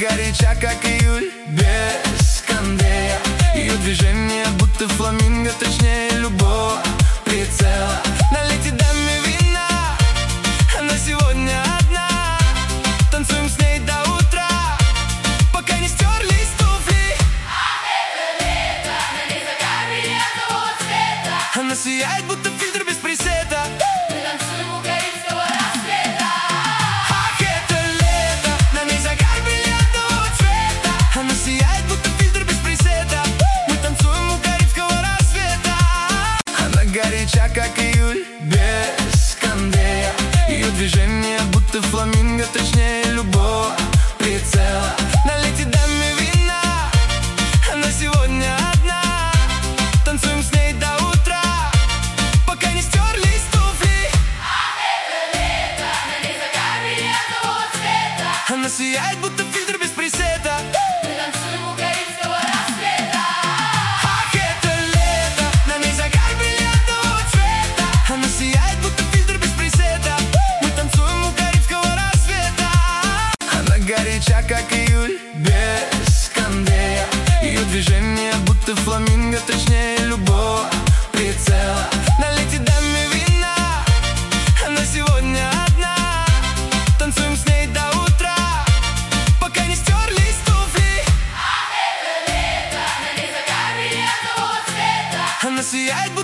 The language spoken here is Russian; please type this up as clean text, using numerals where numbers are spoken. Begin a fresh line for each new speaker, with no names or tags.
горяча, как июль, без кондея. Ее движение будто фламинго, точнее любого прицела. Налейте даме вина, она сегодня одна. Танцуем с ней до утра, пока не стерлись туфли.
Ах, это лето, на ней загар бриллиантового цвета.
Она сияет, будто фильтр без пресета.
Мы танцуем у корейского рассвета.
Ах, это лето, на ней загар бриллиантового цвета. Она сияет, будто фильтр без пресета. Мы танцуем у карибского рассвета. Она горяча, как июль, без кондея. Ее движение будто фламинго, точнее любого прицела. Налейте даме вина, она сегодня одна. Танцуем с ней до утра, пока не стерлись туфли.
Ах, это лето, на ней загар бриллиантового цвета.
Она сияет, будто фильтр без пресета.
Мы танцуем у корейского рассвета.
Ах, это лето, на ней загар бриллиантового цвета. Она сияет, будто фильтр без пресета. Мы танцуем у карибского рассвета. Она горяча, как июль, без кондея. Ее движение будто фламинго, точнее любого прицела. Налейте даме вина, она сегодня одна. Танцуем с ней до утра, пока не стерлись туфли.
Ах, это лето, на ней загар бриллиантового цвета.
Она сияет,